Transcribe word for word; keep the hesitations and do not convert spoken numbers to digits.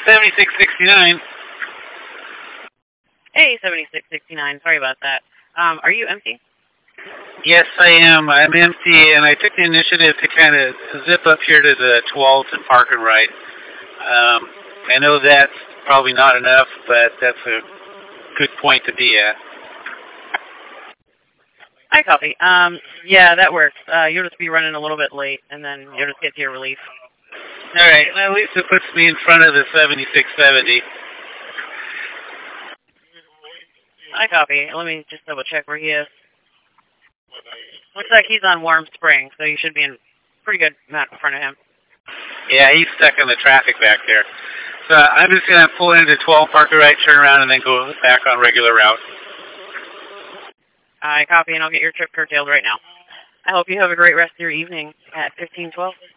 seventy-six sixty-nine. Hey, seventy-six sixty-nine. Sorry about that. Um, are you empty? Yes, I am. I'm empty, and I took the initiative to kind of zip up here to the twelfth and park and ride. Um, I know that's probably not enough, but that's a good point to be at. I copy. Um, yeah, that works. Uh, you'll just be running a little bit late, and then you'll just get to your relief. All right. Well, at least it puts me in front of the seventy-six seventy. I copy. Let me just double check where he is. Looks like he's on Warm Spring, so you should be in pretty good amount in front of him. Yeah, he's stuck in the traffic back there. So I'm just going to pull into twelve, park the right, turn around, and then go back on regular route. I copy, and I'll get your trip curtailed right now. I hope you have a great rest of your evening at fifteen twelve.